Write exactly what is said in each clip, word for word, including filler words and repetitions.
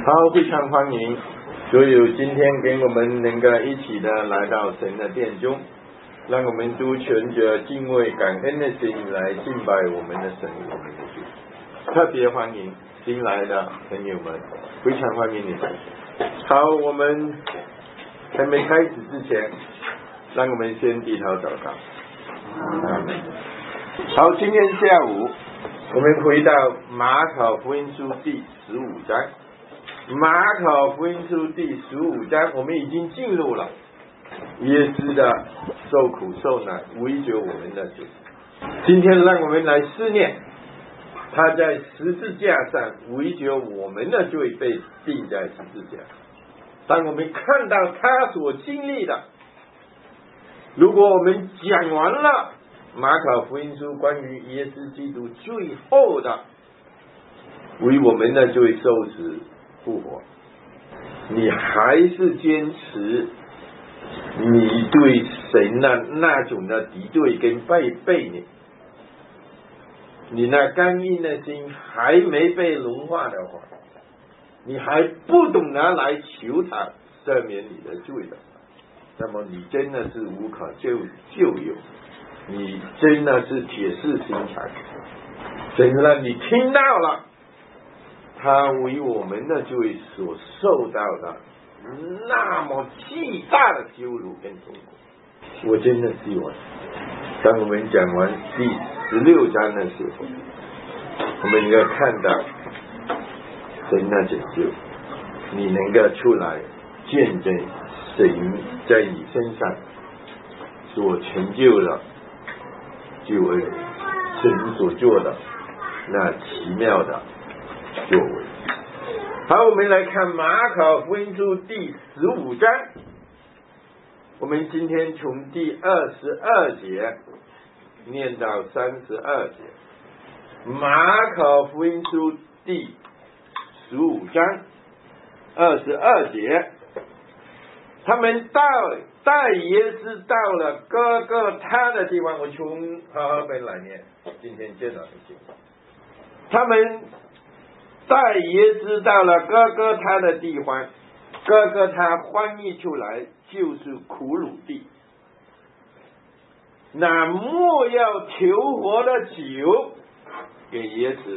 好，非常欢迎所有今天跟我们能够一起的来到神的殿中，让我们都存着敬畏感恩的心来敬拜我们的神，我们的主。特别欢迎新来的朋友们，非常欢迎你们。好，我们还没开始之前，让我们先低头祷告。好，今天下午我们回到马可福音书第十五章。马可福音书第十五章，我们已经进入了耶稣的受苦受难，为着我们的罪。今天让我们来思念他在十字架上为着我们的罪被钉在十字架。当我们看到他所经历的，如果我们讲完了马可福音书关于耶稣基督最后的为我们的罪受死复活，你还是坚持你对神的那种的敌对跟背背你，你那刚硬的心还没被融化的话，你还不懂得来求他赦免你的罪的，那么你真的是无可救救有，你真的是铁石心肠。真的你听到了他为我们的罪所受到的那么巨大的羞辱跟痛苦，我真的希望当我们讲完第十六章的时候，我们应该看到神的拯救，你能够出来见证神在你身上所成就的救恩，神所做的那奇妙的作为。好，我们来看马可福音书第十五章，我们今天从第二十二节念到三十二节。马可福音书第十五章二十二节，他们到带耶稣到了哥哥他的地方，我从和合本来念今天见到的经文。他们带耶稣到了哥哥他的地方，哥哥他翻译出来就是苦鲁地。那莫要求活的酒给耶稣，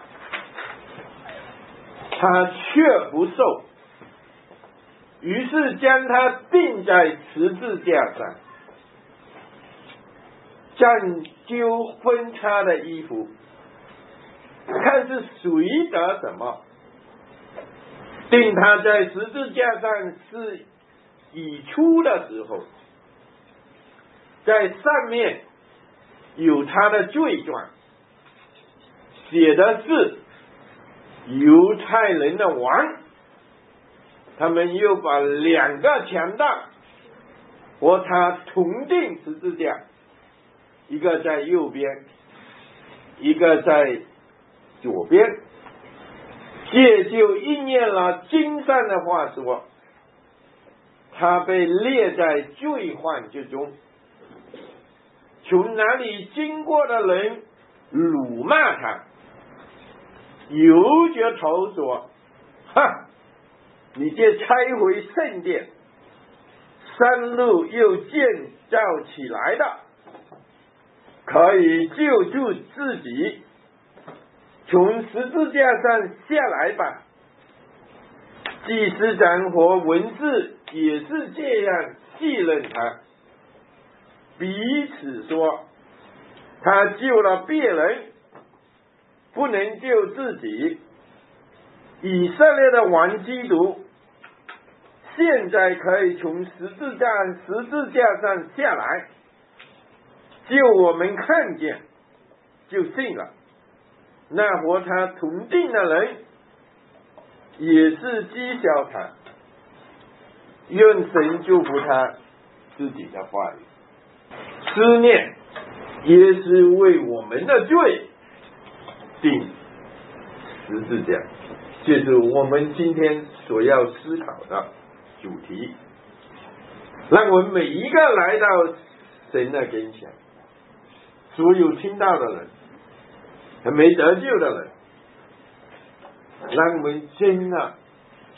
他却不受，于是将他钉在十字架上，蘸揪分叉的衣服，看是谁得什么。钉他在十字架上是已出的时候，在上面有他的罪状，写的是犹太人的王。他们又把两个强盗和他同钉十字架，一个在右边，一个在左边，这就应验了经上的话说，他被列在罪犯之中，从哪里经过的人辱骂他，摇着头说，哈，你这拆毁圣殿，山路又建造起来的，可以救助自己，从十字架上下来吧。祭司长和文士也是这样戏论他，彼此说，他救了别人，不能救自己。以色列的王基督现在可以从十字架十字架上下来，就我们看见就信了。那和他同定的人也是讥笑他，愿神祝福他自己的话语。思念耶稣为我们的罪定十字架，这是我们今天所要思考的主题。让我们每一个来到神的跟前，所有听到的人还没得救的人，让我们真的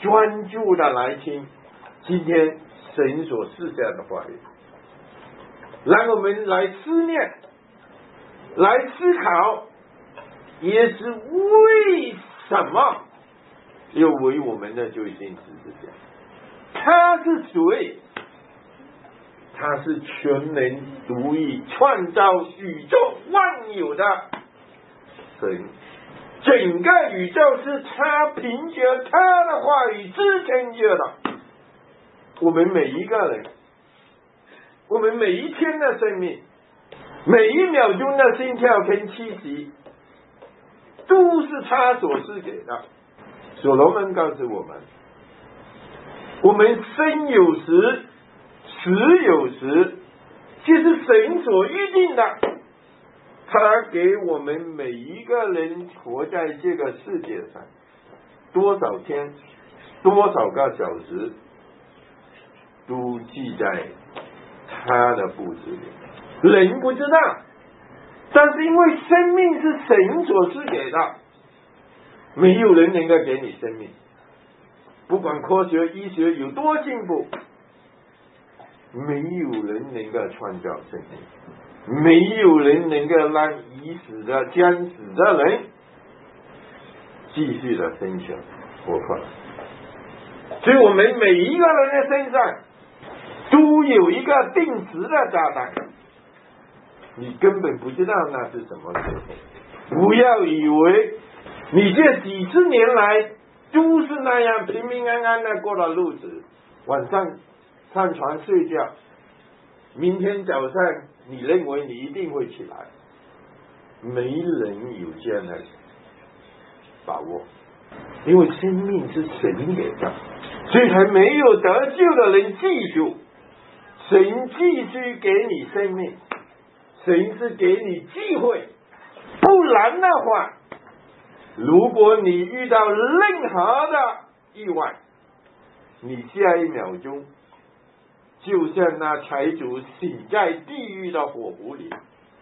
专注的来听今天神所赐下的话语，让我们来思念，来思考，也是为什么又为我们的救星十字架？他是谁？他是全能独一创造宇宙万有的神，整个宇宙是他凭着他的话语支撑着的。我们每一个人，我们每一天的生命，每一秒钟的心跳跟气息，都是他所赐给的。所罗门告诉我们，我们生有时，死有时，就是神所预定的。他给我们每一个人活在这个世界上，多少天，多少个小时，都记在他的布置里。人不知道，但是因为生命是神所赐给的，没有人能够给你生命。不管科学医学有多进步，没有人能够创造生命，没有人能够让已死的将死的人继续的生存活过来。所以我们每一个人的身上都有一个定时的炸弹，你根本不知道那是什么时候。不要以为你这几十年来都是那样平平安安的过了日子，晚上上床睡觉，明天早上你认为你一定会起来，没人有这样的把握，因为生命是神给的，所以才没有得救的人记住，神继续给你生命，神是给你机会，不然的话，如果你遇到任何的意外，你下一秒钟就像那财主醒在地狱的火湖里，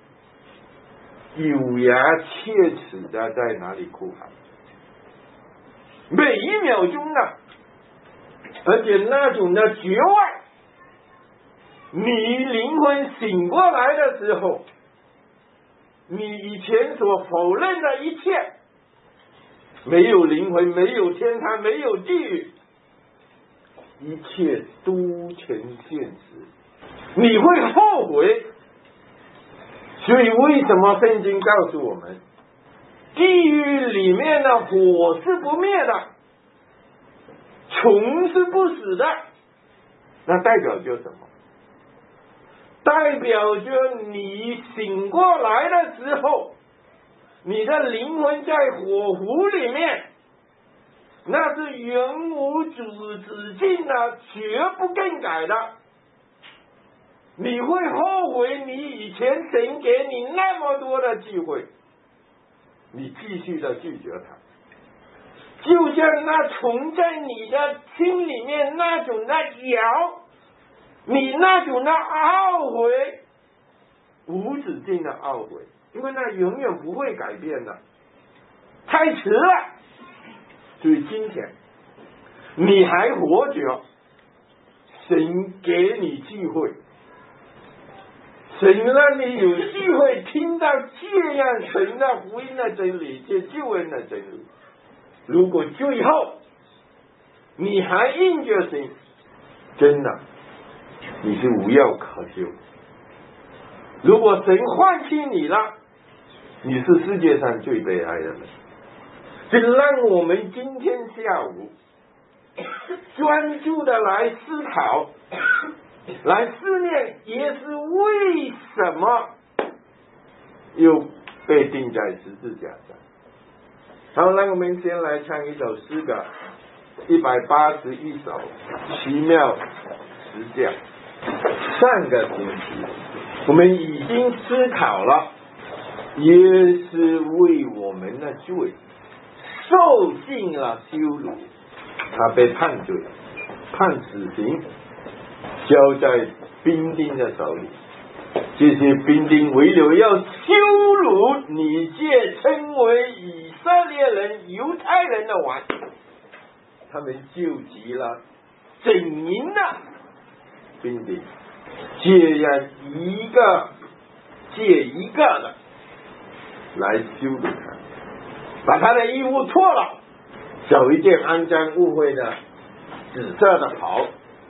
咬牙切齿的在哪里哭喊，每一秒钟呢，而且那种的绝望，你灵魂醒过来的时候，你以前所否认的一切，没有灵魂，没有天堂，没有地狱，一切都成现实，你会后悔。所以为什么圣经告诉我们，地狱里面的火是不灭的，虫是不死的？那代表着什么？代表着你醒过来的时候，你的灵魂在火湖里面，那是永无止止境的，绝不更改的。你会后悔你以前神给你那么多的机会，你继续的拒绝他，就像那虫在你的心里面那种的咬，你那种的懊悔，无止境的懊悔，因为那永远不会改变的，太迟了。所以今天你还活着，神给你机会，神让你有机会听到这样神的福音的真理，这救恩的真理。如果最后你还应着神，真的你是无药可救。如果神放弃你了，你是世界上最悲哀的人。这让我们今天下午专注的来思考，来思念耶稣为什么又被钉在十字架上。好，让我们先来唱一首诗歌，一百八十一首《奇妙十架》。上个星期我们已经思考了耶稣为我们的罪受尽了羞辱，他被判罪，判死刑，交在兵丁的手里。这些兵丁为了要羞辱你这称为以色列人、犹太人的王， 他们救集了整营的兵丁，这样一个接一个的来羞辱他，把他的衣服脱了，找一件肮脏污秽的紫色的袍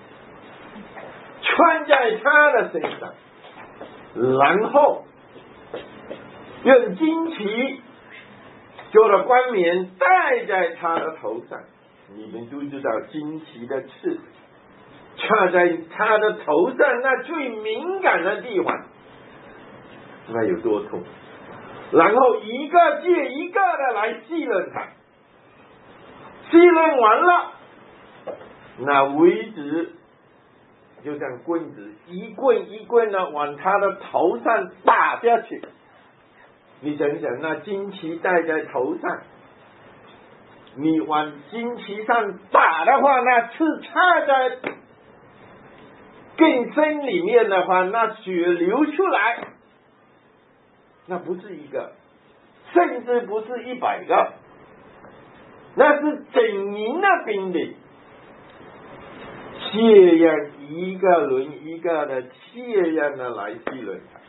穿在他的身上，然后用旌旗做了冠冕戴在他的头上。你们都知道旌旗的刺插在他的头上那最敏感的地方，那有多痛，然后一个接一个的来戏论他，戏论完了，那苇子就像棍子一棍一棍的往他的头上打下去。你想想，那旌旗戴在头上，你往旌旗上打的话，那刺插在更深里面的话，那血流出来，那不是一个，甚至不是一百个，那是整营的兵丁，这样一个轮一个的这样的来戏论他。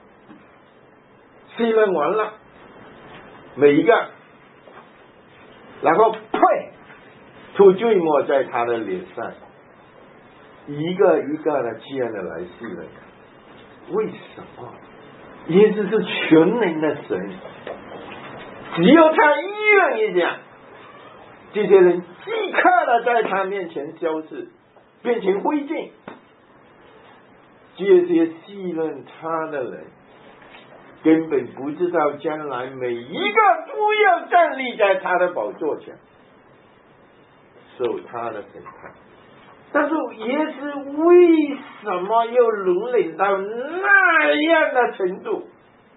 戏论完了，每一个，然后呸，吐醉沫在他的脸上，一个一个的这样的来戏论他。为什么？耶稣是全能的神，只有他一愿意讲，这些人即刻的在他面前消失，变成灰烬。这些戏论他的人根本不知道将来每一个都要站立在他的宝座前受他的审判。但是耶稣为什么又容忍到那样的程度，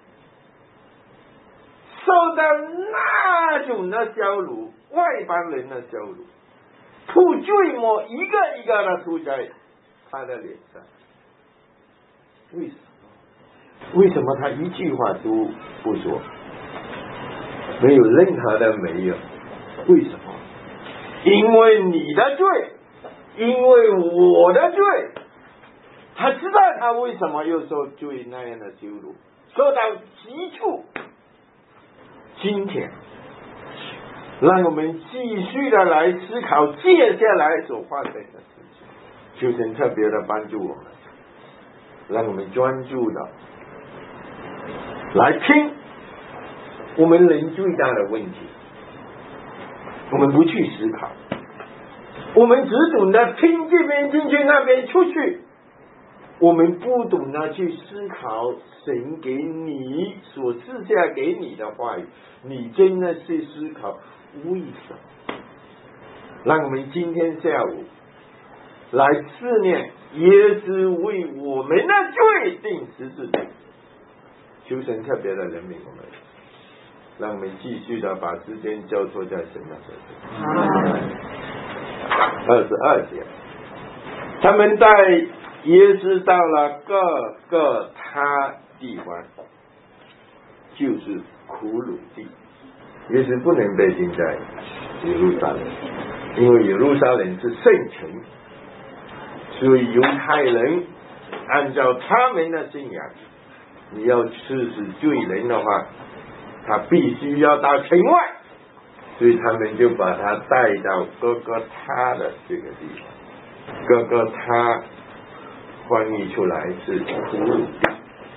受到那种的羞辱，外邦人的羞辱，吐醉沫一个一个的吐在他的脸上？为什么？为什么他一句话都不说？没有任何的没有。为什么？因为你的罪，因为我的罪。他知道他为什么又受罪那样的羞辱，受到极处。今天让我们继续的来思考接下来所发生的事情，求神特别的帮助我们，让我们专注的来听我们人最大的问题。我们不去思考，我们只懂得听这边进去那边出去，我们不懂得去思考神给你所赐下给你的话语，你真的是思考为什么。让我们今天下午来思念耶稣为我们的罪定十字架，求神特别的怜悯我们，让我们继续的把时间交托在神的手中。二十二节，他们带耶稣到了各个他地方，就是苦鲁地。耶稣不能被定在耶路撒冷，因为耶路撒冷是圣城，所以犹太人按照他们的信仰，你要刺死罪人的话，他必须要到城外，所以他们就把他带到哥哥他的这个地方。哥哥他翻译出来是苦鲁地，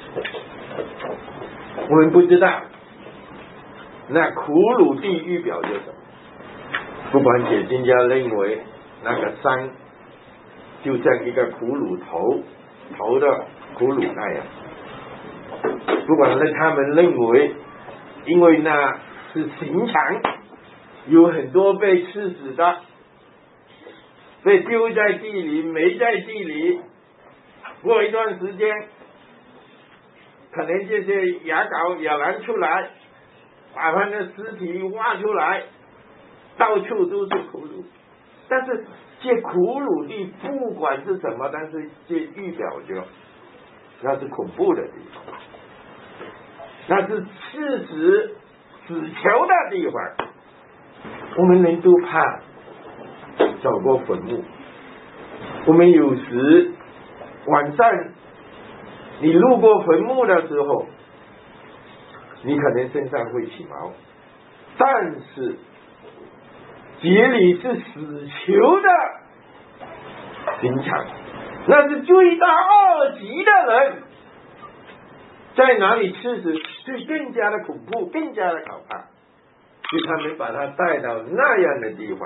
我们不知道那苦鲁地预表着什么。不管解经家认为那个山就像一个苦鲁头头的苦鲁那样，不管是他们认为因为那是刑场，有很多被刺死的，被丢在地里，埋在地里，过一段时间可能这些牙膏也拿出来，把他的尸体挖出来，到处都是苦鲁。但是这苦鲁地不管是什么，但是这预表着那是恐怖的地方，那是刺死死囚的地方。我们人都怕走过坟墓，我们有时晚上你路过坟墓的时候，你可能身上会起毛，但是节里是死囚的刑场，那是罪大恶极的人在哪里吃死，是更加的恐怖，更加的可怕，所以他们把他带到那样的地方，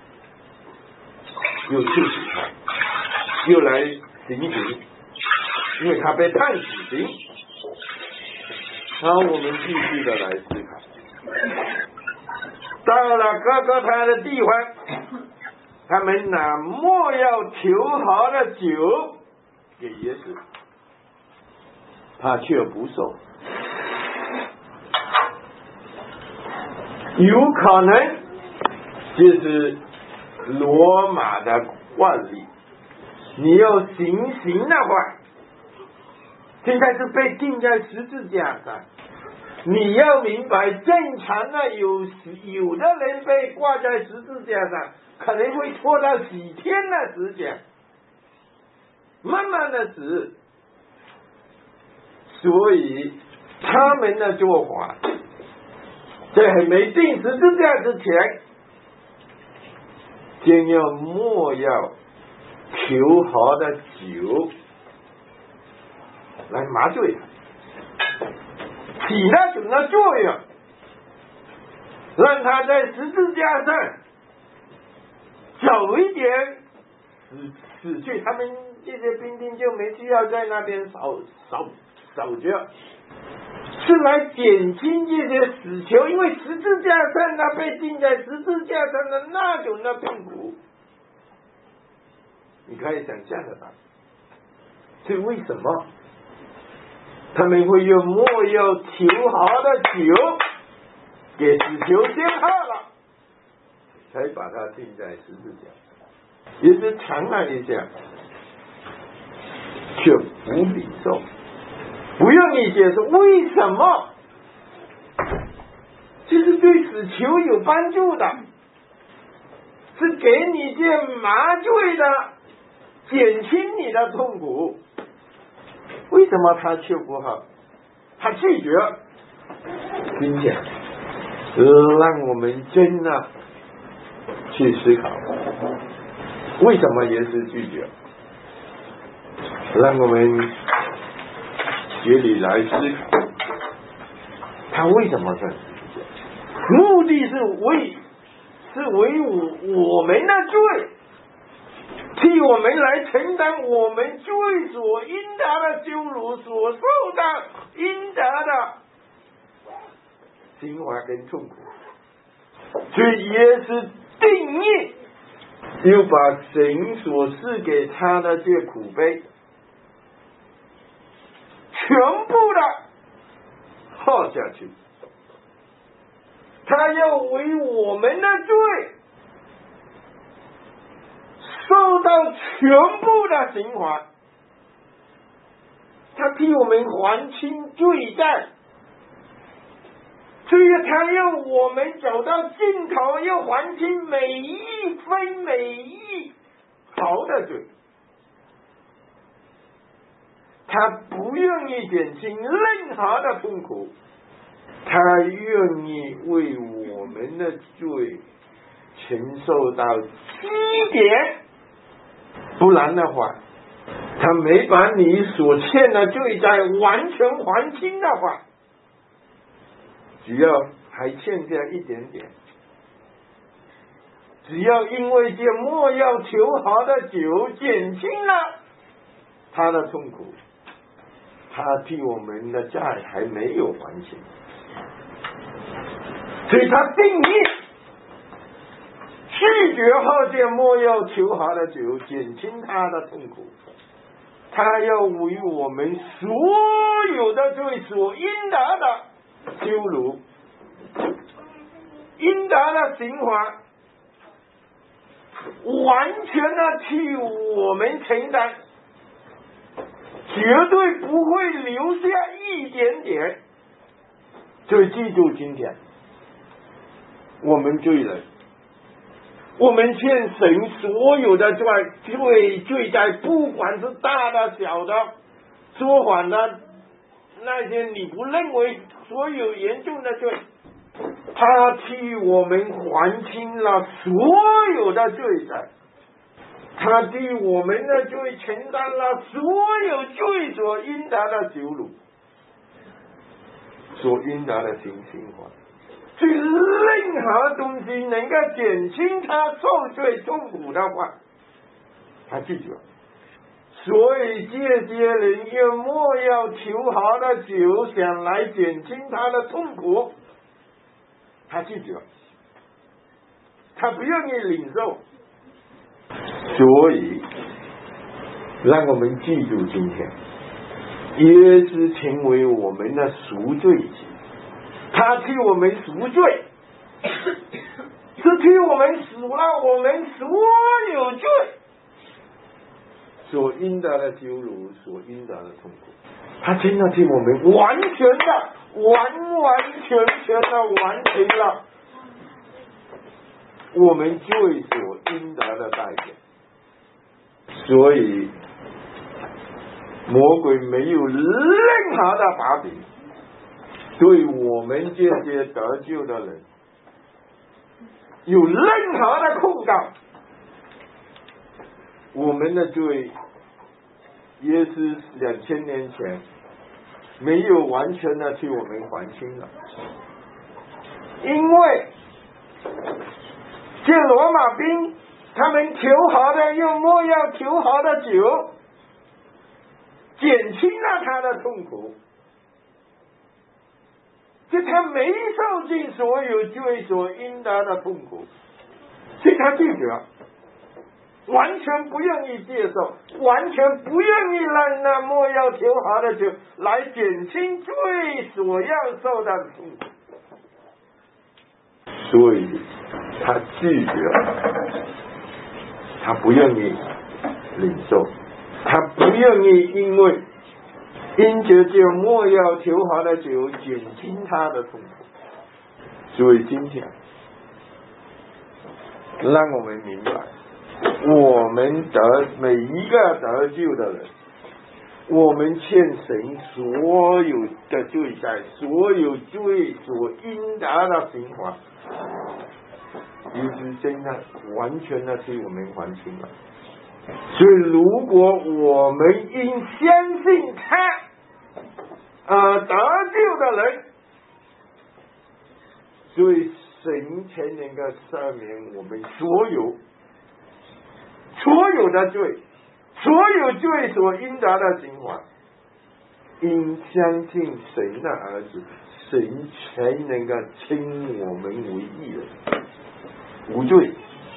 又处死他，又来行刑，因为他被判死刑。然后我们继续的来思考，到了哥哥他的地方，他们拿莫要求好的酒给耶稣，他却不受。有可能就是罗马的惯例，你要行刑的话，现在是被钉在十字架上。你要明白，正常的有有的人被挂在十字架上，可能会拖到几天的时间，慢慢的死。所以他们的做法，在还没钉十字架之前，先要莫要求好的酒来麻醉他，起那种的作用，让他在十字架上早一点死死去，他们这些兵丁就没需要在那边守守守着，是来减轻这些死囚，因为十字架上他被钉在十字架上的那种的痛苦，你可以想象得到。所以为什么他们会用莫要求好的酒给死囚先喝了，才把他钉在十字架上？也是尝了一下，却不领受，不愿意接受。为什么？这是对死囚有帮助的，是给你这麻醉的，减轻你的痛苦。为什么他却不好？他拒绝。今天让我们真的去思考，为什么耶稣拒绝？让我们学里来思考，他为什么这样？目的是为是为我我们的罪，替我们来承担我们罪所应得的羞辱，所受的应得的刑罚跟痛苦。所以耶稣定义，又把神所赐给他的这苦悲全部的喝下去，他要为我们的罪受到全部的刑罚，他替我们还清罪债，所以他要我们走到尽头，要还清每一分每一毫的罪。他不愿意减轻任何的痛苦，他愿意为我们的罪承受到基点，不然的话，他没把你所欠的罪债完全还清的话，只要还欠下一点点，只要因为这莫要求好的酒减轻了他的痛苦，他替我们的债还没有还清，所以他定义拒绝喝这莫要求好的酒，减轻他的痛苦。他要为我们所有的罪所应得的羞辱，应得的刑罚，完全的替我们承担，绝对不会留下一点点。所以记住今天我们罪人我们欠神所有的罪罪罪债，不管是大的小的，说谎的那些你不认为所有严重的罪，他替我们还清了所有的罪债，他替我们的罪承担了所有罪所应得的羞辱，所应得的刑刑罚。所以任何东西能够减轻他受罪痛苦的话，他记住了。所以这些人用莫要求好的酒，想来减轻他的痛苦，他记住了，他不愿意领受。所以让我们记住今天，耶稣成为我们的赎罪祭，他替我们赎罪，是替我们赎了我们所有罪所应得的羞辱，所应得的痛苦。他真的替我们完全的完完全全的完成了我们罪所应得的代价。所以魔鬼没有任何的把柄对我们这些得救的人有任何的控告。我们的罪也是两千年前没有完全的替我们还清了，因为这罗马兵他们求好的用莫要求好的酒减轻了他的痛苦，就他没受尽所有罪所应得的痛苦，所以他拒绝了，完全不愿意接受，完全不愿意让那莫要求好的酒来减轻罪所要受的痛苦，所以他拒绝了，他不愿意领受，他不愿意因为因着这莫要求好的酒减轻他的痛苦。所以今天让我们明白，我们得每一个得救的人，我们欠神所有的罪债，所有罪所应得的刑罚，也是真的完全的替我们还清了。所以如果我们因相信他呃，得救的人，所以神才能够赦免我们所有所有的罪，所有罪所应得的刑罚。因相信神的儿子，神才能够称我们为义人，无罪。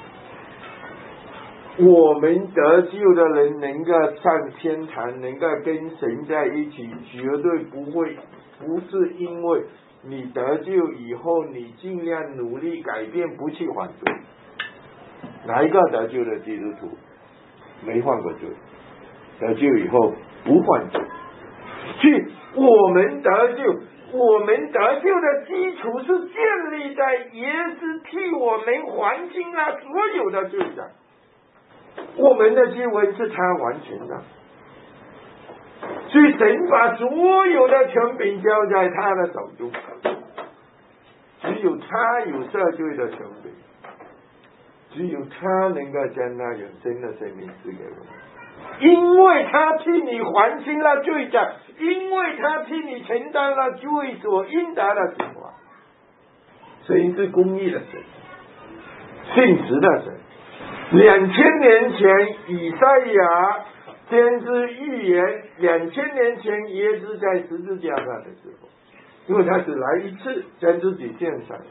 我们得救的人能够上天堂，能够跟神在一起，绝对不会不是因为你得救以后你尽量努力改变不去犯罪。哪一个得救的基督徒没犯过罪？得救以后不犯罪。所以我们得救，我们得救的基础是建立在耶稣替我们还清了所有的罪上。我们的救恩是他完全的，所以神把所有的权柄交在他的手中，只有他有赦罪的权柄，只有他能够将那永生的生命赐给我们，因为他替你还清了罪债，因为他替你承担了罪所应得的刑罚。神是公义的神，信实的神。两千年前以赛亚先知预言，两千年前耶稣在十字架上的时候，因为他只来一次将自己献上，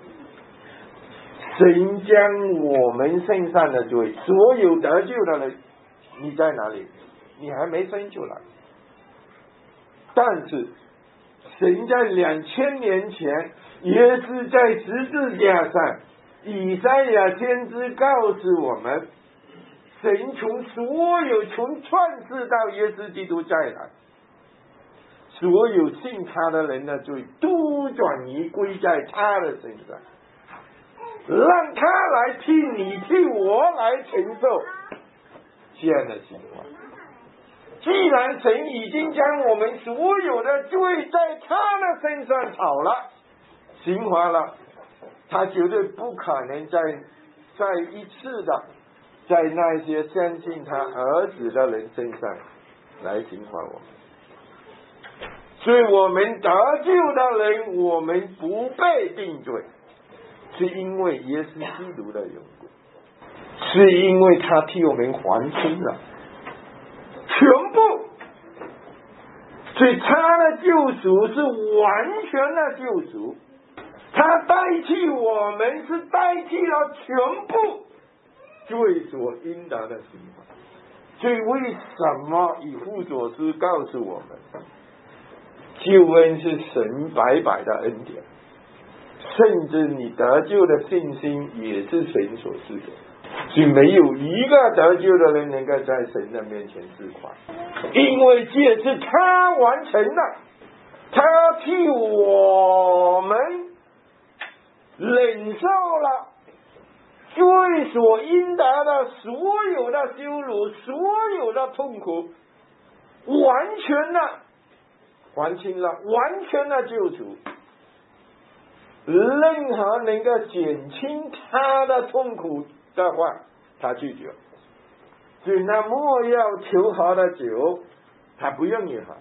神将我们身上的罪，所有得救的人，你在哪里？你还没生出来，但是神在两千年前耶稣在十字架上，以赛亚先知告诉我们，神从所有从创世到耶稣基督再来，所有信他的人的罪都转移归在他的身上。 让他来替你替我来承受这样的情况。既然神已经将我们所有的罪在他的身上讨了刑罚了，他绝对不可能再再一次的在那些相信他儿子的人身上来刑罚我们。所以我们得救的人，我们不被定罪，是因为耶稣基督的缘故，是因为他替我们还清了全部。所以他的救赎是完全的救赎，他代替我们，是代替了全部罪所应得的刑罚。所以为什么以弗所书告诉我们，救恩是神白白的恩典，甚至你得救的信心也是神所赐的。所以没有一个得救的人能够在神的面前自夸，因为这是他完成的，他替我们忍受了罪所应得的所有的羞辱，所有的痛苦，完全的还清了，完全的救赎。任何能够减轻他的痛苦的话，他拒绝。所以那莫要求好的酒，他不愿意喝，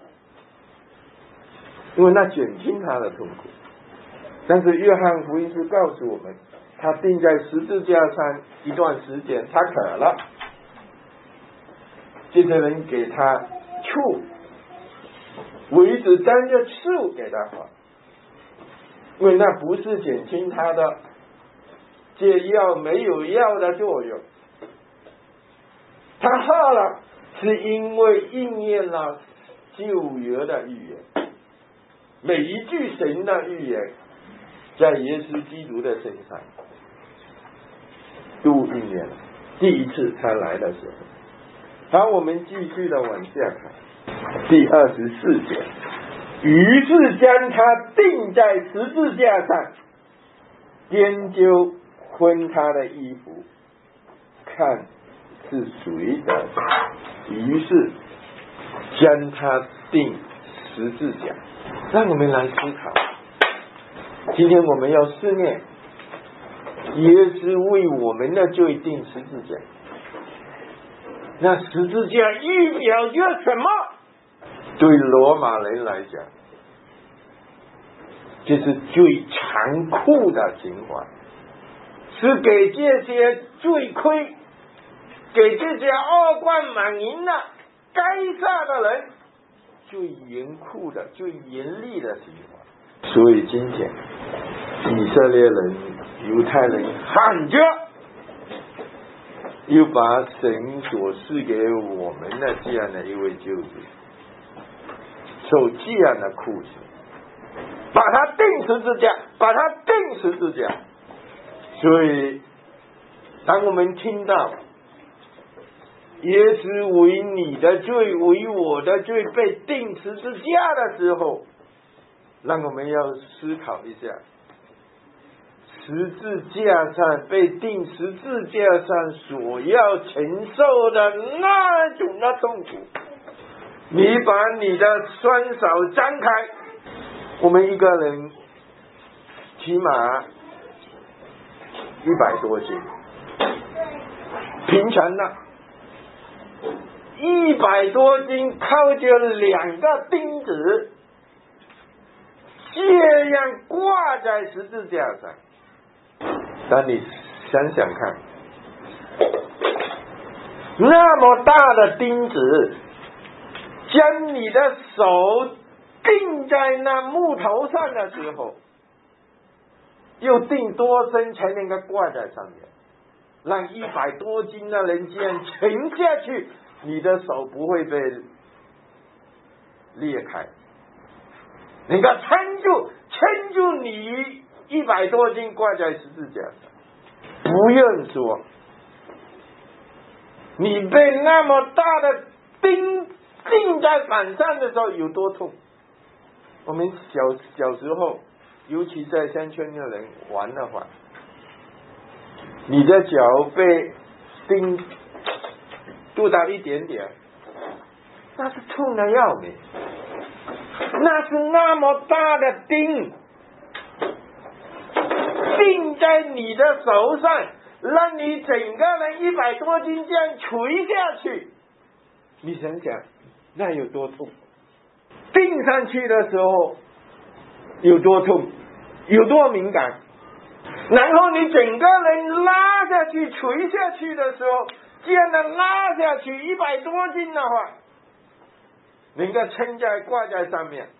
因为那减轻他的痛苦。但是约翰福音书告诉我们，他钉在十字架上一段时间，他渴了，这些人给他醋，为子沾着醋给他喝，因为那不是减轻他的这药没有药的作用，他喝了是因为应验了旧约的预言，每一句神的预言在耶稣基督的身上都应验了。第一次他来的时候，好，我们继续的往下看第二十四节，于是将他钉在十字架上，研究分他的衣服，看是谁的，于是将他钉十字架。让我们来思考，今天我们要思念耶稣为我们的罪钉十字架，那十字架预表着什么？对罗马人来讲，这是最残酷的刑罚，是给这些罪亏、给这些恶贯满盈的该杀的人最严酷的、最严厉的刑罚。所以今天以色列人、犹太人喊着又把神所赐给我们的这样的一位救主受这样的酷刑，把他钉十字架，把他钉十字架。所以当我们听到耶稣为你的罪、为我的罪被钉十字架的时候，让我们要思考一下，十字架上被钉十字架上所要承受的那种的痛苦。你把你的双手张开，我们一个人起码一百多斤，平常的一百多斤，靠着两个钉子这样挂在十字架上。但你想想看，那么大的钉子将你的手钉在那木头上的时候，又钉多深才能够挂在上面，让一百多斤的人这样沉下去，你的手不会被裂开，能够撑住撑住你一百多斤挂在十字架上。不用说你被那么大的钉钉在板上的时候有多痛。我们小小时候，尤其在乡村的人玩的话， 你的脚被钉跺到一点点，那是痛的要命，那是那么大的钉，钉在你的手上，让你整个人一百多斤这样垂下去，你想想那有多痛？钉上去的时候有多痛，有多敏感，然后你整个人拉下去垂下去的时候，这样的拉下去一百多斤的话，能够撑在挂在上面，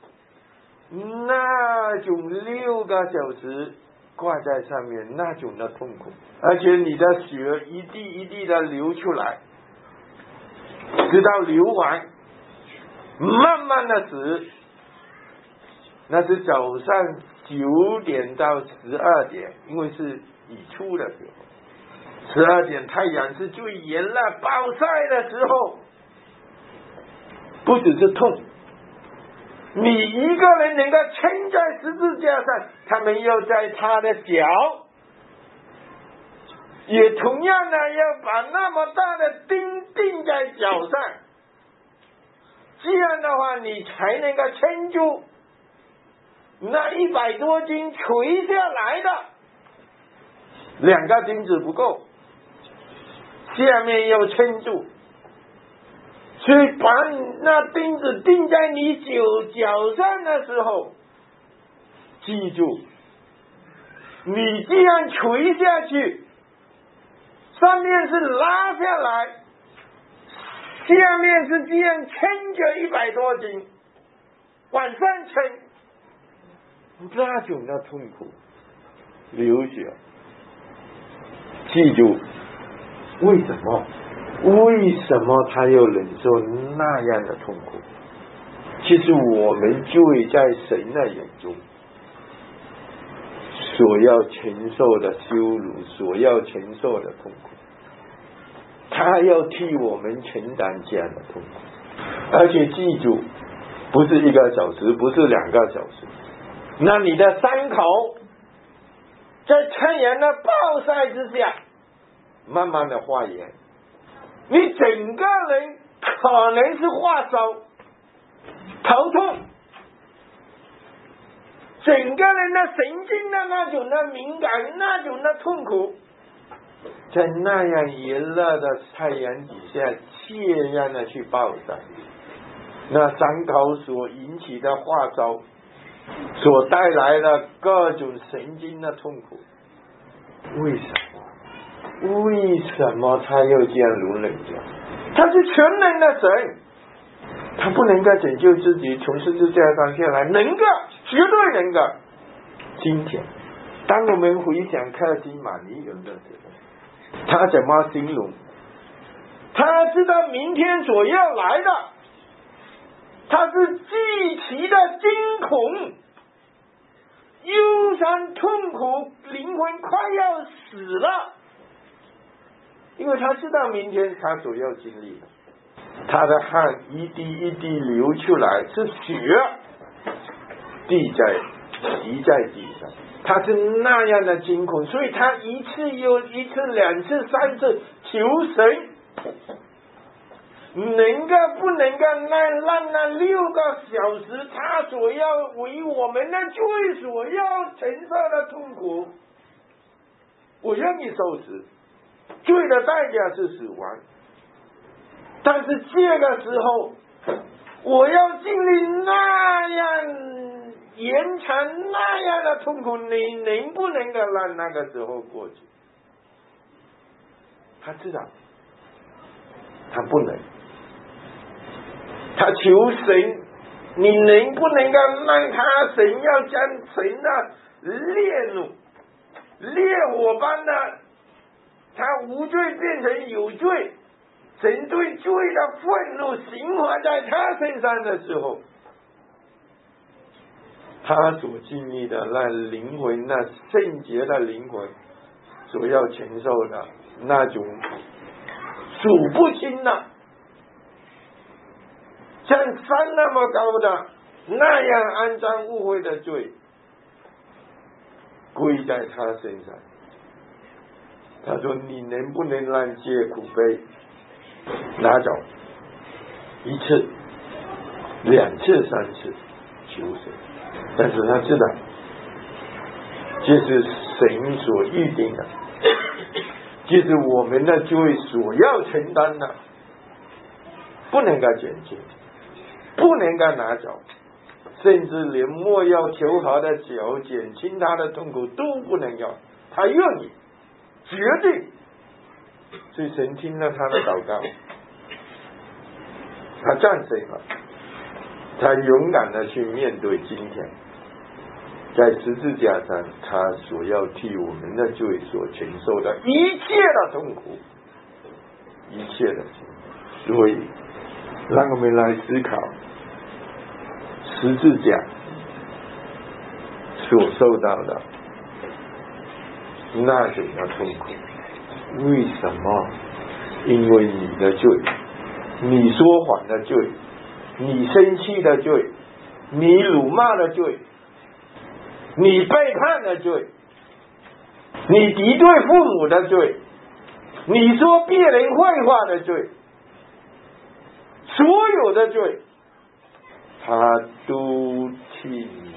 那种六个小时挂在上面那种的痛苦，而且你的血一滴一滴的流出来，直到流完慢慢的死，那是早上九点到十二点，因为是日出的时候，十二点太阳是最炎热暴晒的时候，不只是痛，你一个人能够撑在十字架上，他们又在他的脚，也同样的要把那么大的钉钉在脚上，这样的话你才能够撑住那一百多斤垂下来的，两个钉子不够，下面要撑住，所以把那钉子钉在你脚脚上的时候，记住，你这样垂下去，上面是拉下来，下面是这样撑着一百多斤往上撑，那种的痛苦流血，记住为什么为什么他要忍受那样的痛苦？其实我们罪在神的眼中所要承受的羞辱，所要承受的痛苦，他要替我们承担这样的痛苦。而且记住，不是一个小时，不是两个小时，那你的伤口在太阳的暴晒之下慢慢的发炎，你整个人可能是发烧、头痛，整个人的神经的那种的敏感，那种的痛苦，在那样炎热的太阳底下这样的去暴晒，那伤口所引起的发烧所带来的各种神经的痛苦，为什么？为什么他要这样容忍着？他是全能的神，他不能够拯救自己从十字架上下来，能够，绝对能够。今天当我们回想克西马尼园的时候，他怎么形容？他知道明天所要来的，他是极其的惊恐、忧伤、痛苦，灵魂快要死了，因为他知道明天他所要经历的，他的汗一滴一滴流出来，是血滴在滴在地上，他是那样的惊恐，所以他一次又一次、两次、三次求神，能够不能够让让那六个小时他所要为我们的罪所要承受的痛苦，我愿意受死，罪的代价是死亡，但是这个时候我要经历那样延长那样的痛苦，你能不能够让那个时候过去？他知道他不能，他求神，你能不能够让他神要将神的烈怒烈火般的，他无罪变成有罪，神对罪的愤怒刑罚在他身上的时候，他所经历的那灵魂，那圣洁的灵魂所要承受的那种数不清的像山那么高的那样肮脏污秽的罪归在他身上， 他说你能不能让借苦杯拿走？一次、两次、三次，求神。但是他知道，这是神所预定的，这是我们的罪所要承担的，不能够减轻，不能够拿走，甚至连莫要求好的酒减轻他的痛苦都不能要，他愿意，决定。所以神听了他的祷告，他战胜了，他勇敢的去面对今天在十字架上他所要替我们的罪所承受的一切的痛苦，一切的痛苦。所以让我们来思考十字架所受到的那种的痛苦。为什么？因为你的罪，你说谎的罪，你生气的罪，你辱骂的罪，你背叛的罪，你敌对父母的罪，你说别人坏话的罪，所有的罪他都替你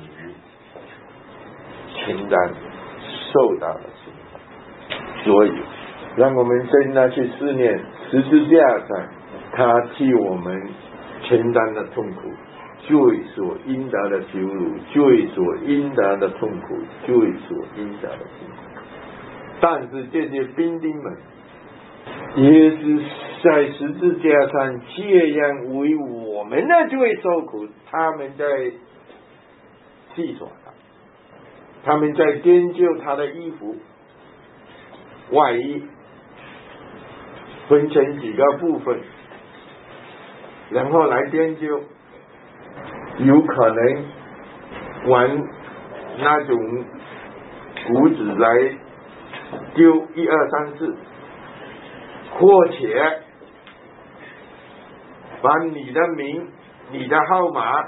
承担受到了刑罚。所以让我们真的去思念十字架上他替我们承担的痛苦，罪所应得的羞辱，罪所应得的痛苦，罪所应得的痛苦。但是这些兵丁们也是在十字架上这样为我们的罪受苦，他们在戏耍他，他们在研究他的衣服外衣，分成几个部分，然后来研究，有可能玩那种谷子来丢一二三四，或且把你的名、你的号码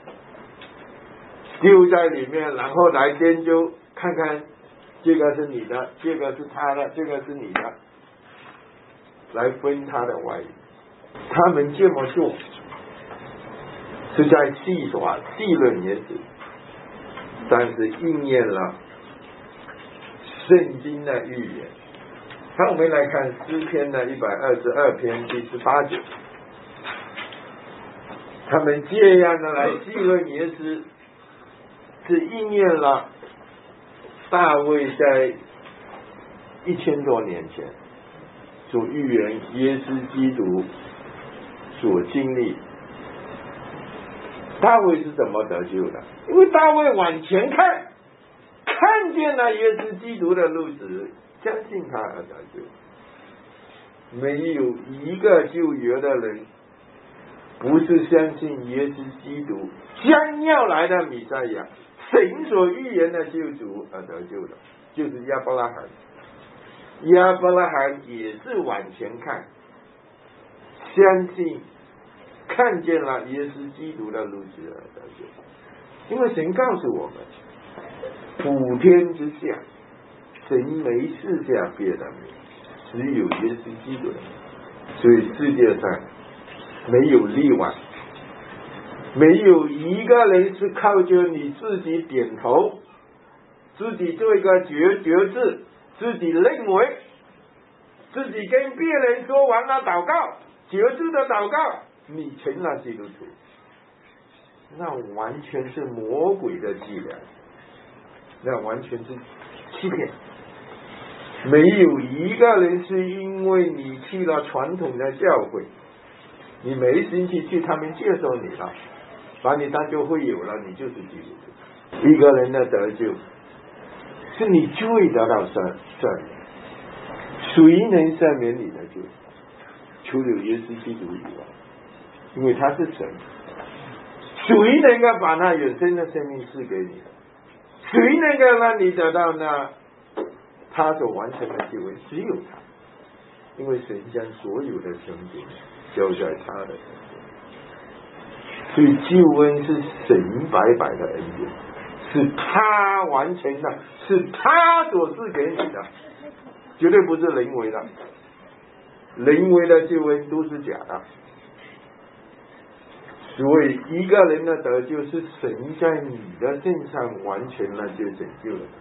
丢在里面，然后来研究看看这个是你的，这个是他的，这个是你的，来分他的外衣。他们这么做是在戏耍、戏论也是，但是应验了圣经的预言。好，我们来看诗篇的一百二十二篇第十八节，他们这样的来戏论也是，是应验了大卫在一千多年前所预言耶稣基督所经历。大卫是怎么得救的？因为大卫往前看，看见了耶稣基督的路子，相信他而得救。没有一个救约的人不是相信耶稣基督将要来的弥赛亚，神所预言的救主而得救的，就是亚伯拉罕。亚伯拉罕也是往前看，相信看见了耶稣基督的路子而得救。因为神告诉我们，普天之下神没赐下别的名，只有耶稣基督的名。所以世界上没有例外，没有一个人是靠着你自己点头，自己做一个决决志，自己认为，自己跟别人说完了祷告，决志的祷告，你成了基督徒，那完全是魔鬼的伎俩，那完全是欺骗。没有一个人是因为你去了传统的教会，你每星期去他们接受你了，把你当作会友了，你就是基督徒。一个人的得救是你罪得到赦赦免，谁能赦免你的罪？除了耶稣基督以外，因为他是神。谁能够把那永生的生命赐给你？谁能够让你得到那他所完成的救恩？只有他，因为神将所有的权柄交在他的手中。所以救恩是神白白的恩典，是他完成的，是他所赐给你的， 绝对不是人为的，人为的救恩都是假的。所以一个人的得救是神在你的身上完全了就拯救了，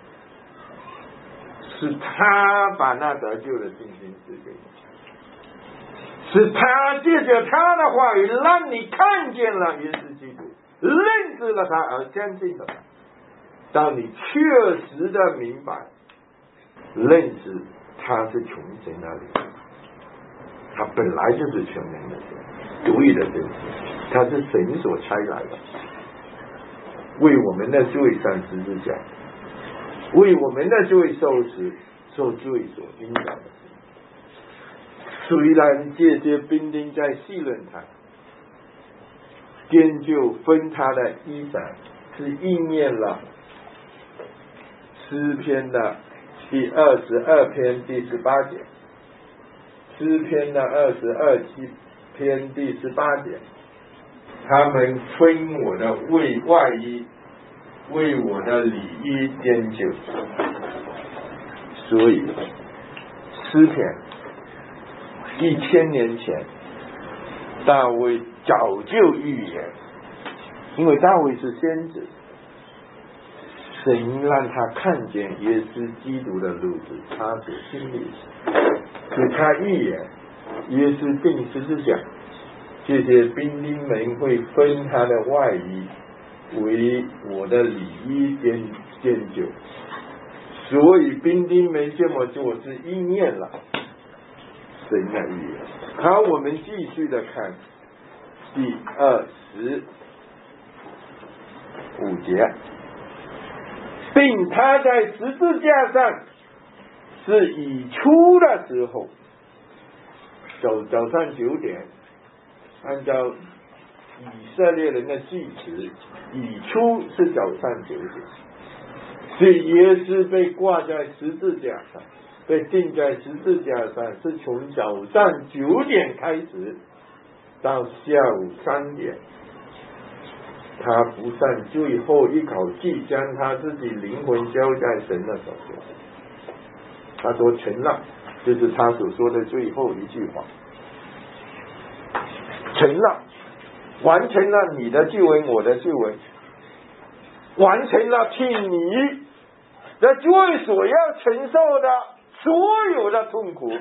是他把那得救的信心赐给你，是他借着他的话语让你看见了耶稣基督，认识了他而相信了他，当你确实的明白认识他是从神那里，他本来就是全能的神，独一的神，他是神所差来的，为我们的罪上十字架，为我们的罪受死，受罪所应当的。虽然这些兵丁在戏论他，天就分他的衣裳，是应验了诗篇的第二十二篇第十八节，诗篇的二十二篇第十八节，他们分我的为外衣，为我的里衣编就。所以诗篇一千年前大卫早就预言，因为大卫是先知，神让他看见耶稣基督的路子，他所经历的，所以他预言耶稣定十字架，这些兵丁们会分他的外衣为我的里衣编编就，所以兵丁们这么做是应验了神的预言。好，我们继续的看第二十五节，并他在十字架上是已出的时候，早早上九点，按照以色列人的计时，已出是早上九点，所以耶稣被挂在十字架上，被钉在十字架上，是从早上九点开始到下午三点，他不上最后一口气，将他自己灵魂交在神的手中。他说成了，就是他所说的最后一句话，成了，完成了你的救恩，我的救恩，完成了替你的罪所要承受的所有的痛苦，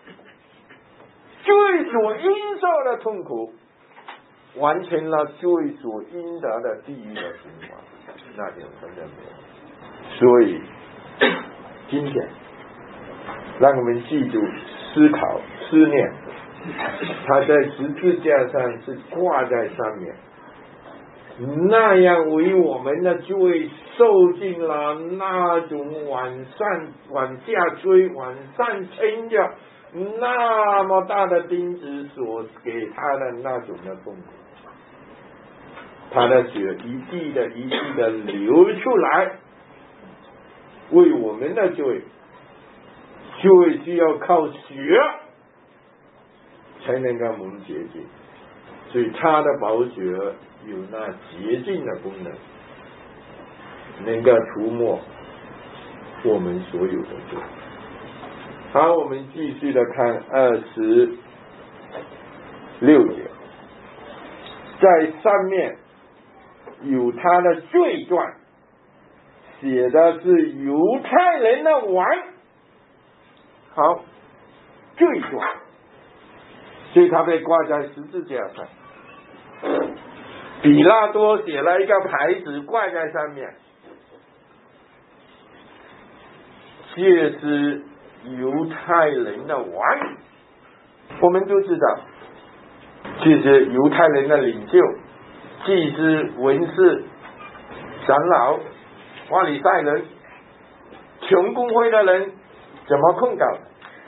罪所应受的痛苦，完成了罪所应得的地狱的刑罚，那点真的没有。所以今天让我们记住思考思念，他在十字架上是挂在上面，那样为我们的罪受尽了那种往上往下追往上撑着那么大的钉子所给他的那种的痛苦，他的血一滴的一滴的流出来，为我们的罪，罪需要靠血才能够蒙洁净，所以他的宝血有那洁净的功能，能够涂抹我们所有的罪。好，我们继续的看二十六节，在上面有他的罪状，写的是犹太人的王。好，罪状，所以他被挂在十字架上。比拉多写了一个牌子挂在上面，这是犹太人的王。我们都知道，这些犹太人的领袖、祭司、文士、长老、法利赛人、穷公会的人怎么控告，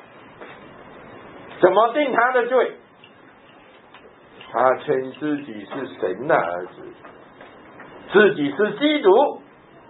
怎么定他的罪？他称自己是神的儿子，自己是基督，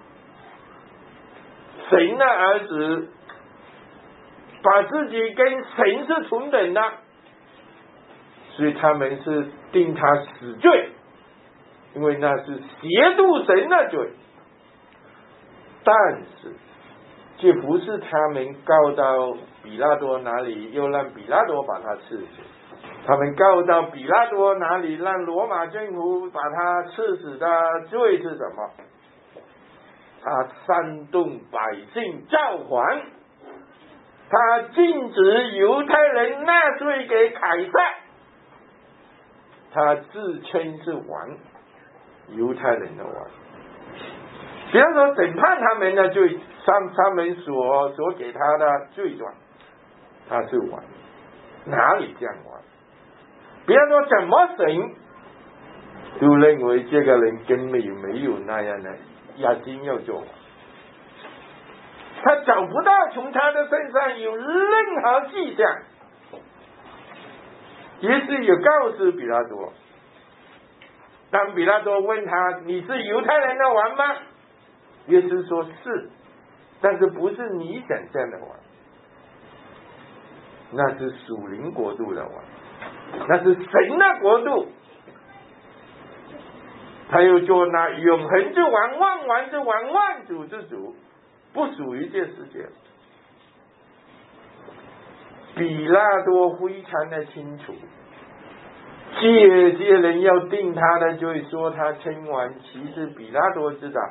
神的儿子，把自己跟神是同等的，所以他们是定他死罪，因为那是亵渎神的罪。但是却不是他们告到比拉多哪里，又让比拉多把他刺死。他们告到比拉多哪里，让罗马政府把他刺死的罪是什么？他煽动百姓造反，他禁止犹太人纳税给凯撒，他自称是王，犹太人的王。比方说审判他们的罪，上他们所所给他的罪状，他是王，哪里这样王？比方说怎么审，都认为这个人根本没有那样的野心要做王，他找不到从他的身上有任何迹象。于是有告诉比拉多，当比拉多问他，你是犹太人的王吗？耶稣说是，但是不是你想象的王，那是属灵国度的王，那是神的国度。他又做那永恒之王、万王之王、万主之主，不属于这世界。比拉多非常的清楚，这些人要定他的罪，说他称王，其实比拉多知道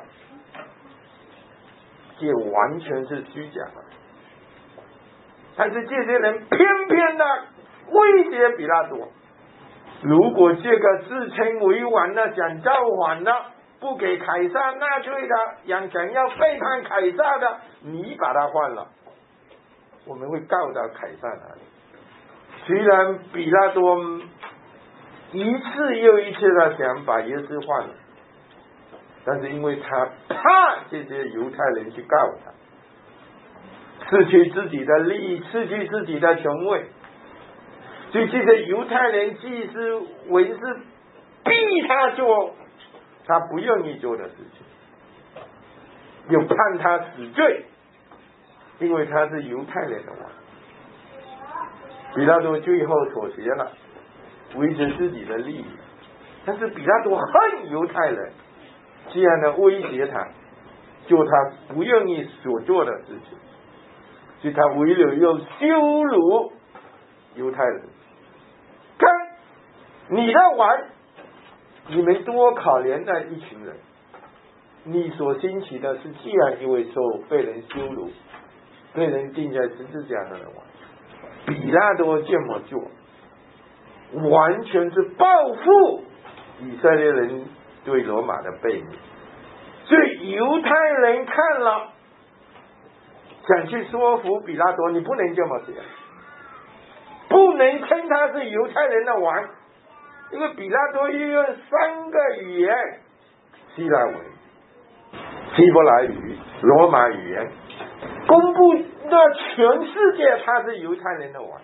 这完全是虚假的，但是这些人偏偏的威胁比拉多，如果这个自称为王的想造反的，不给凯撒纳税的，想想要背叛凯撒的，你把他换了，我们会告到凯撒那里。虽然比拉多一次又一次的想把耶稣换了，但是因为他怕这些犹太人去告他，失去自己的利益，失去自己的权位，所以这些犹太人祭司文士逼他做他不愿意做的事情，又判他死罪，因为他是犹太人的王。比拉多最后妥协了，维持自己的利益，但是比拉多恨犹太人，这样的威胁他，做他不愿意所做的事情，所以他为了要羞辱犹太人，看你的王，你们多可怜的一群人，你所兴起的是这样一位受被人羞辱、被人钉在十字架上的王。比拉多这么做，完全是报复以色列人对罗马的背逆，所以犹太人看了，想去说服比拉多，你不能这么写，不能称他是犹太人的王，因为比拉多运用三个语言：希腊文、希伯来语、罗马语言，公布那全世界他是犹太人的王。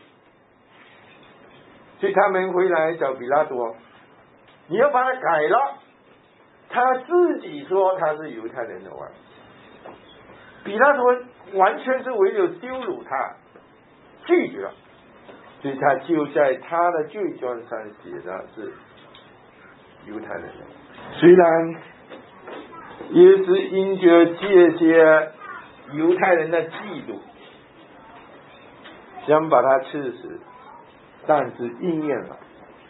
所以他们回来找比拉多，你要把他改了，他自己说他是犹太人的王。比拉多完全是为了羞辱他，拒绝了，所以他就在他的罪状上写的是犹太人的。虽然也是因着这些犹太人的嫉妒，想把他刺死，但是应验了，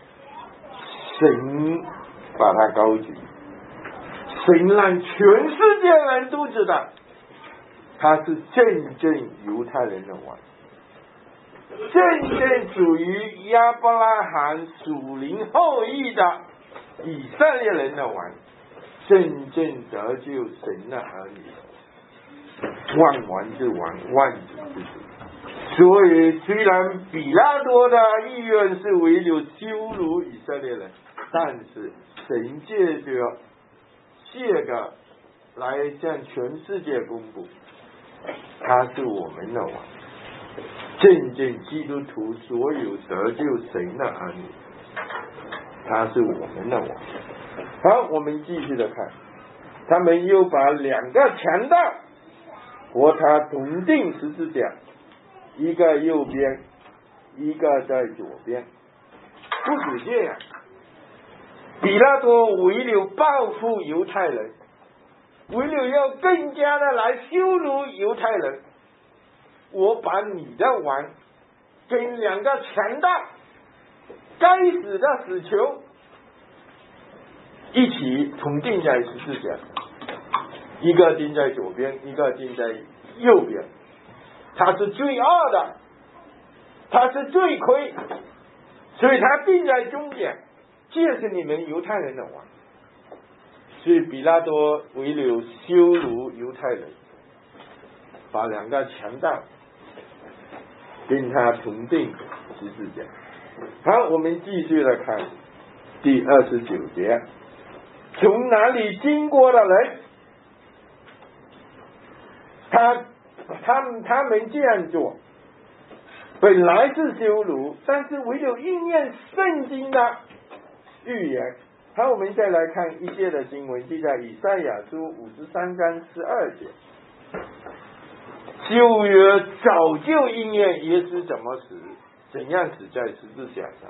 神把他高举，神让全世界人都知道他是真正犹太人的王，真正属于亚伯拉罕属灵后裔的以色列人的王，真正得救神的儿女，万王之王，万主之主。所以虽然比拉多的意愿是为了羞辱以色列人，但是神借着这个来向全世界公布，他是我们的王，真正基督徒所有得救神的儿女，他是我们的王。好，我们继续的看，他们又把两个强盗和他同钉十字架，一个右边，一个在左边。不止这样，比拉多为了报复犹太人， 为了要更加的来羞辱犹太人，我把你的王跟两个强大该死的死囚一起同钉在十字架，一个钉在左边，一个钉在右边。他是最恶的，他是最亏，所以他钉在中间，这是你们犹太人的王。所以比拉多为了羞辱犹太人，把两个强盗跟他同钉十字架。好，我们继续来看第二十九节，从哪里经过的人，他他们他们这样做本来是羞辱，但是为了应验圣经的预言。好，我们再来看一些的经文，记在以赛亚书五十三章十二节。旧约早就应验耶稣怎么死，怎样死在十字架上。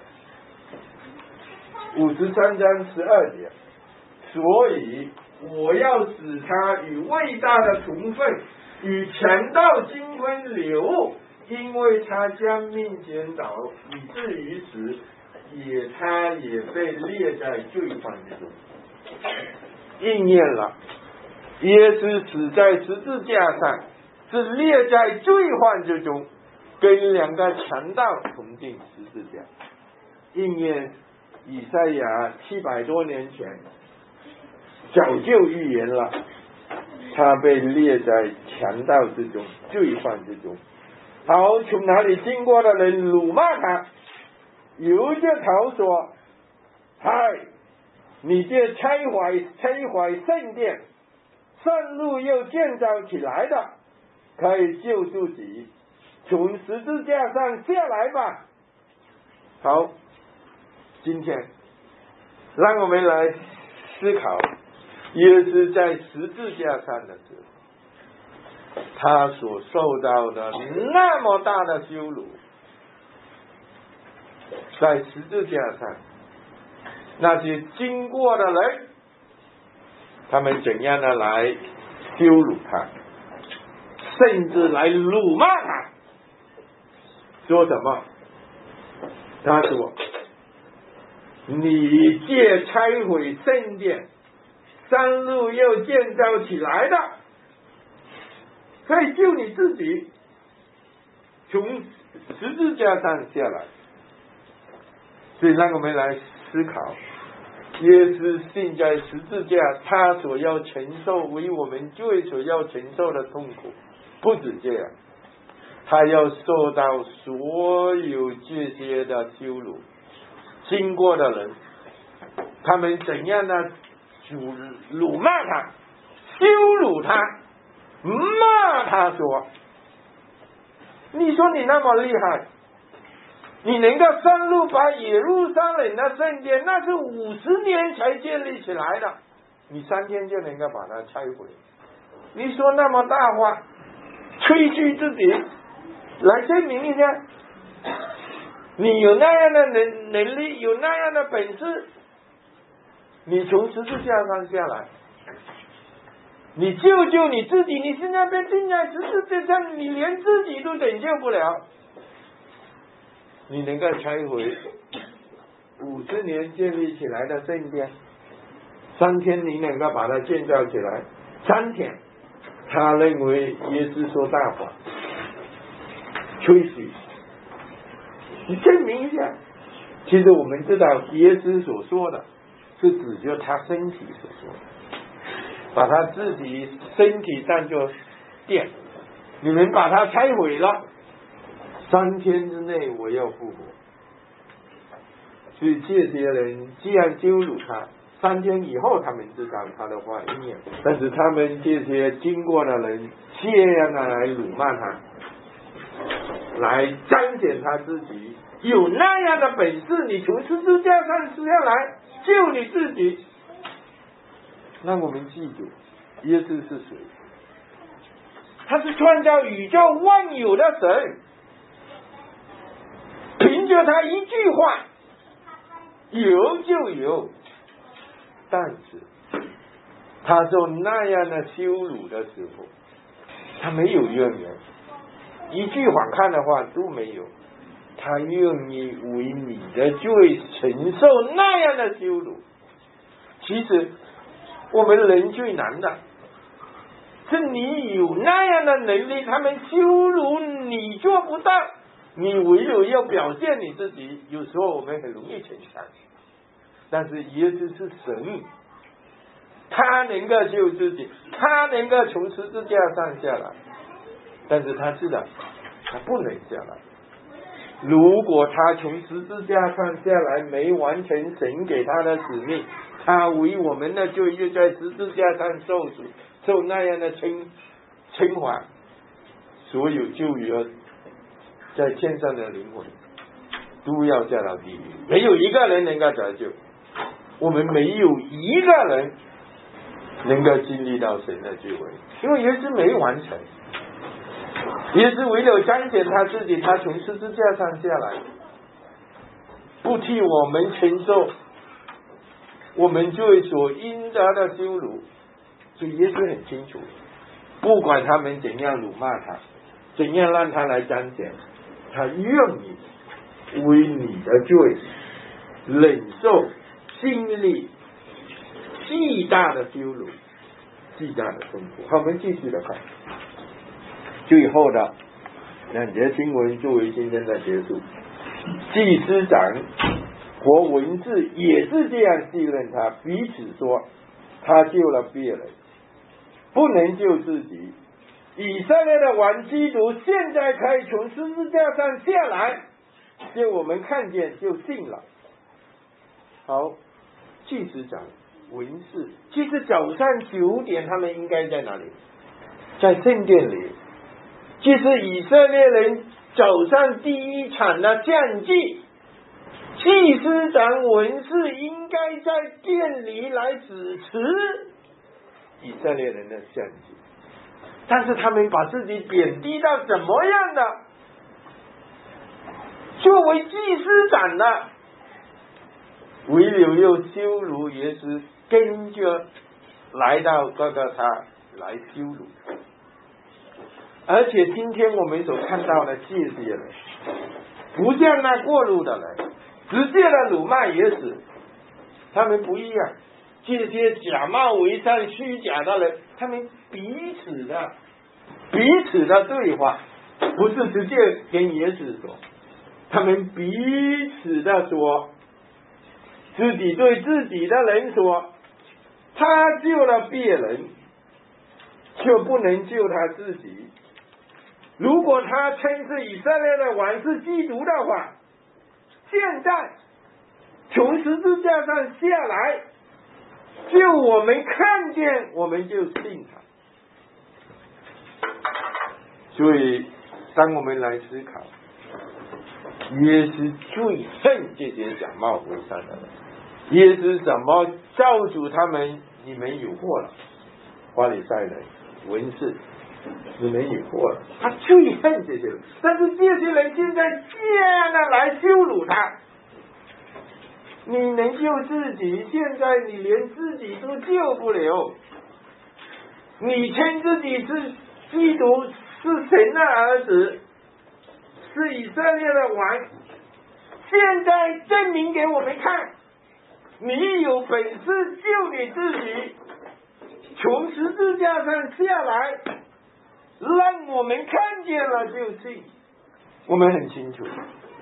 五十三章十二节，所以我要使他与伟大的同分，与强盗金分流，因为他将命颠倒，以至于死。也他也被列在罪犯之中，应验了。耶稣死在十字架上，是列在罪犯之中，跟两个强盗同钉十字架，应验以赛亚七百多年前早就预言了，他被列在强盗之中，罪犯之中。好，从哪里经过的人辱骂他，由着头说：嗨，你这拆坏拆坏圣殿，圣路又建造起来的，可以救自己，从十字架上下来吧。好，今天让我们来思考耶稣在十字架上的时候，他所受到的那么大的羞辱，在十字架上那些经过的人，他们怎样的来羞辱他，甚至来辱骂他，说什么？他说：你借拆毁圣殿，山路又建造起来的，可以救你自己，从十字架上下来。所以让我们来思考，耶稣钉在十字架，他所要承受为我们罪所要承受的痛苦，不止这样，他要受到所有这些的羞辱。经过的人，他们怎样的辱骂他，羞辱他，骂他说：你说你那么厉害，你能够上路把耶路撒冷的圣殿，那是五十年才建立起来的，你三天就能够把它拆毁。你说那么大话，吹嘘自己，来证明一下，你有那样的能能力，有那样的本事，你从十字架上下来，你救救你自己，你现在被钉在十字架上，你连自己都拯救不了。你能够拆毁五十年建立起来的圣殿，三天你能够把它建造起来，三天他认为耶稣说大话，吹嘘，你证明一下。其实我们知道耶稣所说的是指着他身体所说的，把他自己身体当作殿，你们把它拆毁了，三天之内我要复活。所以这些人既然羞辱他，三天以后他们知道他的话应验，但是他们这些经过的人这样的来辱骂他，来彰显他自己有那样的本事，你从十字架上下来救你自己。让我们记住耶稣是谁，他是创造宇宙万有的神，凭着他一句话有就有，但是他受那样的羞辱的时候，他没有怨言，一句反抗的话都没有，他愿意为你的罪承受那样的羞辱。其实我们人最难的是你有那样的能力，他们羞辱你做不到，你唯有要表现你自己，有时候我们很容易逞强。但是耶稣是神，他能够救自己，他能够从十字架上下来，但是他知道他不能下来。如果他从十字架上下来没完成神给他的使命，他为我们的罪就在十字架上受死，受那样的惩惩罚，所有救援在天上的灵魂都要下到地狱，没有一个人能够得救。我们没有一个人能够经历到神的救恩，因为耶稣没完成。耶稣为了彰显他自己，他从十字架上下来，不替我们承受我们罪所应得的羞辱。所以耶稣很清楚，不管他们怎样辱骂他，怎样让他来彰显，他愿意为你的罪忍受经历巨大的羞辱，巨大的痛苦。好，我们继续的看最后的两节经文作为今天的结束。祭司长和文士也是这样戏论他，彼此说他救了别人，不能救自己。以色列的王基督现在可以从十字架上下来，就我们看见就信了。好，祭司长文士，其实早上九点他们应该在哪里？在圣殿里。其实以色列人早上第一场的降祭，祭司长文士应该在殿里来支持以色列人的降祭，但是他们把自己贬低到怎么样的？作为祭司长的，为了要羞辱耶稣，跟着来到哥哥他来羞辱他。而且今天我们所看到的这些人，不像那过路的人，直接的辱骂耶稣，他们不一样。这些假冒伪善虚假的人，他们彼此的彼此的对话，不是直接跟耶稣说，他们彼此的说，自己对自己的人说，他救了别人，却不能救他自己。如果他称是以色列的王，是基督的话，现在从十字架上下来，就我们看见，我们就信他。所以当我们来思考，耶稣最恨这些假冒伪善的人，耶稣怎么造就他们？你们有祸了，法利赛人、文士，你们有祸了。他最恨这些人，但是这些人现在这样的来羞辱他，你能救自己？现在你连自己都救不了，你称自己是基督，是神的儿子，是以色列的王，现在证明给我们看，你有本事救你自己，从十字架上下来，让我们看见了就信。我们很清楚，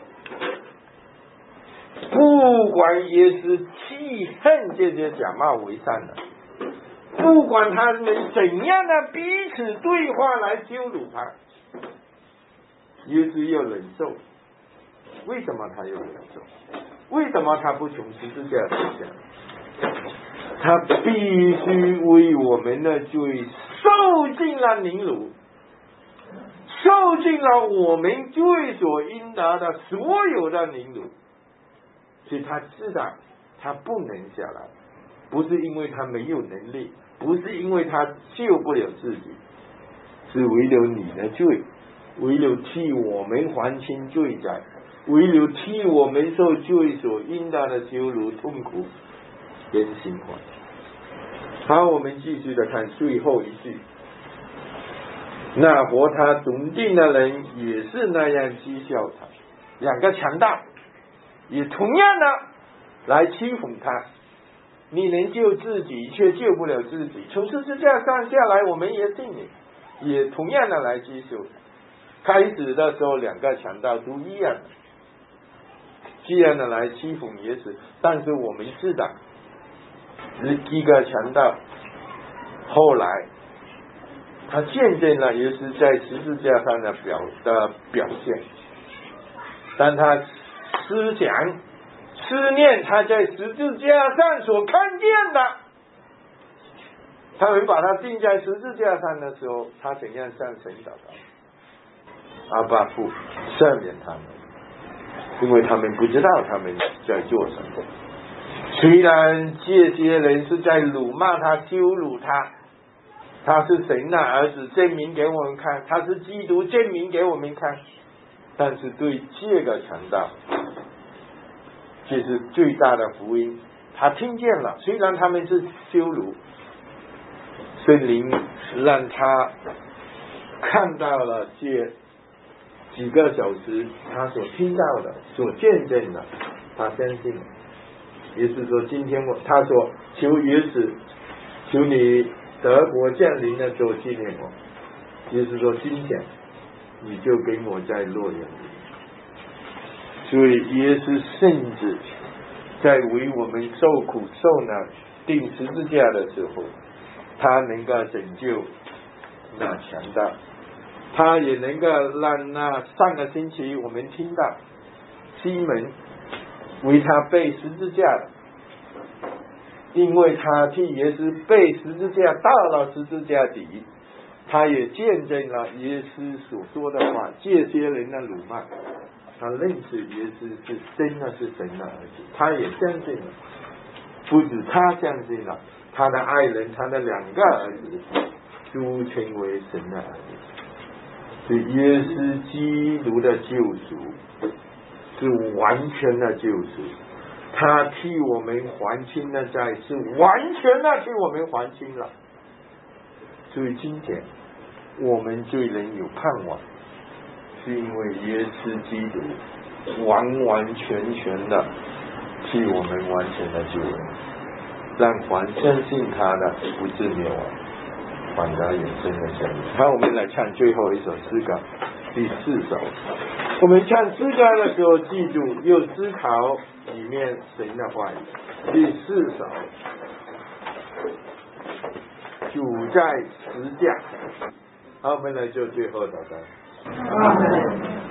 不管耶稣气恨这些假冒伪善的，不管他们怎样的彼此对话来羞辱他，耶稣要忍受。为什么他要忍受？为什么他不从十字架上下来？他必须为我们的罪受尽了凌辱，受尽了我们罪所应得的所有的凌辱。所以他知道他不能下来，不是因为他没有能力，不是因为他救不了自己，是为了你的罪，为了替我们还清罪债，为了替我们受罪所应得的羞辱、痛苦跟刑罚。 好，我们继续的看最后一句。那活他总定的人也是那样讥笑他，两个强盗也同样的来欺哄他。你能救自己，却救不了自己。从十字架上下来，我们也信你，也同样的来接受。开始的时候，两个强盗都一样的，这样的来欺哄耶稣。但是我们知道，一个强盗后来他见证了耶稣在十字架上的表的表现，但他思想思念他在十字架上所看见的，他们把他钉在十字架上的时候，他怎样向神祷告？阿爸父，赦免他们，因为他们不知道他们在做什么。虽然这些人是在辱骂他、羞辱他，他是神的儿子，证明给我们看，他是基督，证明给我们看，但是对这个强盗，这是最大的福音，他听见了，虽然他们是羞辱，圣灵让他看到了这几个小时他所听到的，所见证的，他相信了。也是说，今天我他说求耶稣，求你德国降临的时候纪念我。也是说，今天你就跟我在洛阳里。所以耶稣甚至在为我们受苦受难钉十字架的时候，他能够拯救那强盗，他也能够让那上个星期我们听到西门为他背十字架的，因为他替耶稣背十字架到了十字架底，他也见证了耶稣所说的话，这些人的辱骂，他认识耶稣是真的是神的儿子，他也相信了。不止他相信了，他的爱人，他的两个儿子都成为神的儿子。所以耶稣基督的救赎是完全的救赎，他替我们还清的债是完全的替我们还清了。所以今天我们罪人有盼望，是因为耶稣基督完完全全的替我们完全的救恩，让凡相信他的不至灭亡，反得永生的生命。好，我们来唱最后一首诗歌，第四首。我们唱诗歌的时候，记住又思考里面神的话语。第四首，主在十架。好，我们来做最后祷告。 阿门。